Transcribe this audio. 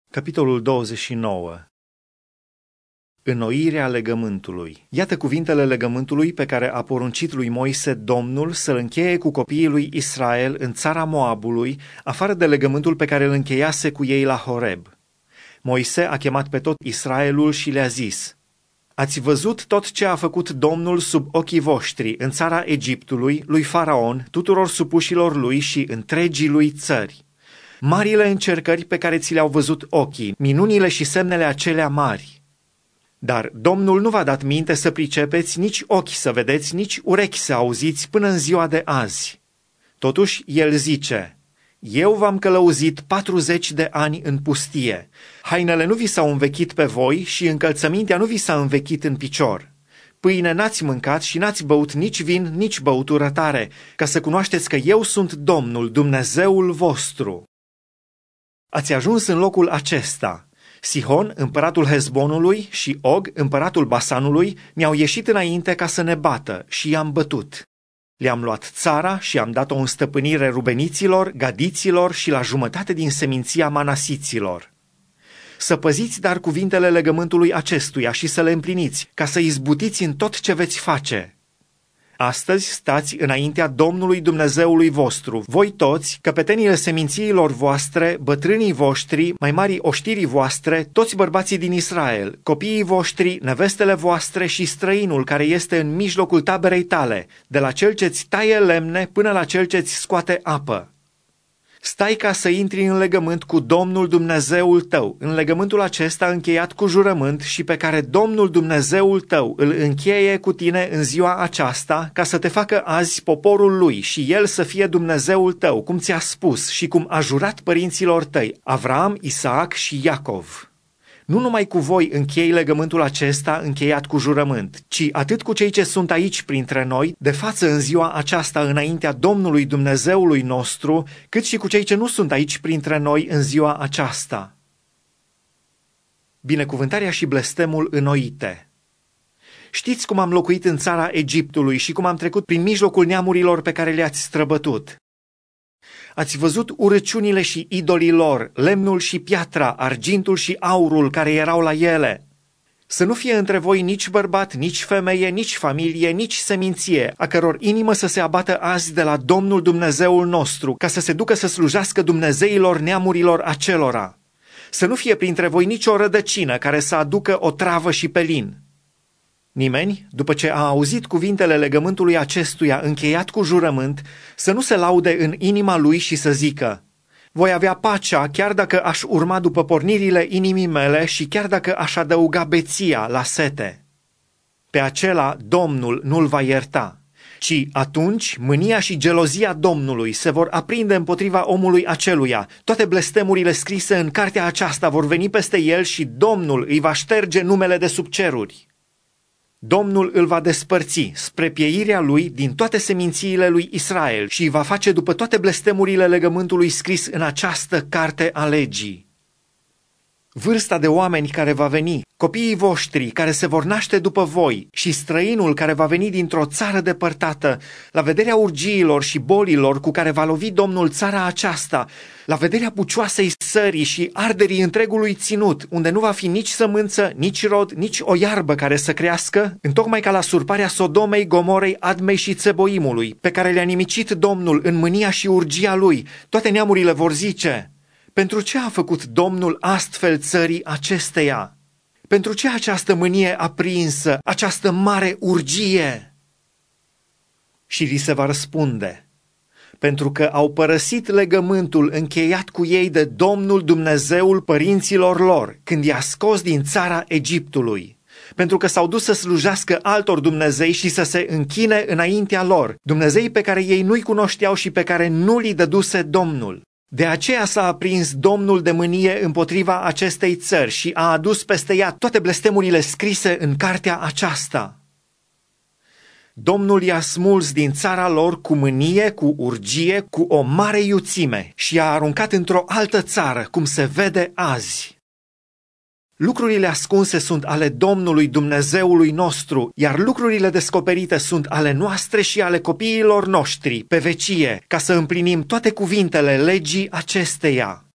Capitolul 29. Înnoirea legământului. Iată cuvintele legământului pe care a poruncit lui Moise Domnul să-l încheie cu copiii lui Israel în țara Moabului, afară de legământul pe care îl încheiase cu ei la Horeb. Moise a chemat pe tot Israelul și le-a zis: Ați văzut tot ce a făcut Domnul sub ochii voștri în țara Egiptului, lui Faraon, tuturor supușilor lui și întregii lui țări. Marile încercări pe care ți le-au văzut ochii, minunile și semnele acelea mari. Dar Domnul nu v-a dat minte să pricepeți, nici ochi să vedeți, nici urechi să auziți până în ziua de azi. Totuși, el zice: Eu v-am călăuzit 40 de ani în pustie. Hainele nu vi s-au învechit pe voi și încălțămintea nu vi s-a învechit în picior. Pâine n-ați mâncat și n-ați băut nici vin, nici băutură tare, ca să cunoașteți că eu sunt Domnul, Dumnezeul vostru. Ați ajuns în locul acesta. Sihon, împăratul Hezbonului, și Og, împăratul Basanului, mi-au ieșit înainte ca să ne bată și i-am bătut. Le-am luat țara și am dat-o în stăpânire rubeniților, gadiților și la jumătate din seminția manasiților. Să păziți dar cuvintele legământului acestuia și să le împliniți, ca să izbutiți în tot ce veți face. Astăzi stați înaintea Domnului Dumnezeului vostru, voi toți, căpetenile semințiilor voastre, bătrânii voștri, mai mari oștirii voastre, toți bărbații din Israel, copiii voștri, nevestele voastre și străinul care este în mijlocul taberei tale, de la cel ce-ți taie lemne până la cel ce-ți scoate apă. Stai ca să intri în legământ cu Domnul Dumnezeul tău, în legământul acesta încheiat cu jurământ și pe care Domnul Dumnezeul tău îl încheie cu tine în ziua aceasta, ca să te facă azi poporul lui și el să fie Dumnezeul tău, cum ți-a spus și cum a jurat părinților tăi, Avram, Isaac și Iacov. Nu numai cu voi închei legământul acesta încheiat cu jurământ, ci atât cu cei ce sunt aici printre noi, de față în ziua aceasta înaintea Domnului Dumnezeului nostru, cât și cu cei ce nu sunt aici printre noi în ziua aceasta. Binecuvântarea și blestemul înnoite. Știți cum am locuit în țara Egiptului și cum am trecut prin mijlocul neamurilor pe care le-ați străbătut. Ați văzut urăciunile și idolii lor, lemnul și piatra, argintul și aurul care erau la ele. Să nu fie între voi nici bărbat, nici femeie, nici familie, nici seminție, a căror inimă să se abată azi de la Domnul Dumnezeul nostru, ca să se ducă să slujească dumnezeilor neamurilor acelora. Să nu fie printre voi nicio rădăcină care să aducă o travă și pelin. Nimeni, după ce a auzit cuvintele legământului acestuia încheiat cu jurământ, să nu se laude în inima lui și să zică: voi avea pacea chiar dacă aș urma după pornirile inimii mele și chiar dacă aș adăuga beția la sete. Pe acela Domnul nu-l va ierta, ci atunci mânia și gelozia Domnului se vor aprinde împotriva omului aceluia. Toate blestemurile scrise în cartea aceasta vor veni peste el și Domnul îi va șterge numele de sub ceruri. Domnul îl va despărți spre pieirea lui din toate semințiile lui Israel și îi va face după toate blestemurile legământului scris în această carte a legii. Vârsta de oameni care va veni, copiii voștri care se vor naște după voi și străinul care va veni dintr-o țară depărtată, la vederea urgiilor și bolilor cu care va lovi Domnul țara aceasta, la vederea pucioasei sării și arderii întregului ținut, unde nu va fi nici sămânță, nici rod, nici o iarbă care să crească, întocmai ca la surparea Sodomei, Gomorei, Admei și Țeboimului, pe care le-a nimicit Domnul în mânia și urgia lui, toate neamurile vor zice: pentru ce a făcut Domnul astfel țării acesteia? Pentru ce această mânie aprinsă, această mare urgie? Și li se va răspunde: pentru că au părăsit legământul încheiat cu ei de Domnul Dumnezeul părinților lor, când i-a scos din țara Egiptului. Pentru că s-au dus să slujească altor dumnezei și să se închine înaintea lor, dumnezei pe care ei nu-i cunoșteau și pe care nu li dăduse Domnul. De aceea s-a aprins Domnul de mânie împotriva acestei țări și a adus peste ea toate blestemurile scrise în cartea aceasta. Domnul i-a smuls din țara lor cu mânie, cu urgie, cu o mare iuțime și i-a aruncat într-o altă țară, cum se vede azi. Lucrurile ascunse sunt ale Domnului Dumnezeului nostru, iar lucrurile descoperite sunt ale noastre și ale copiilor noștri pe vecie, ca să împlinim toate cuvintele legii acesteia.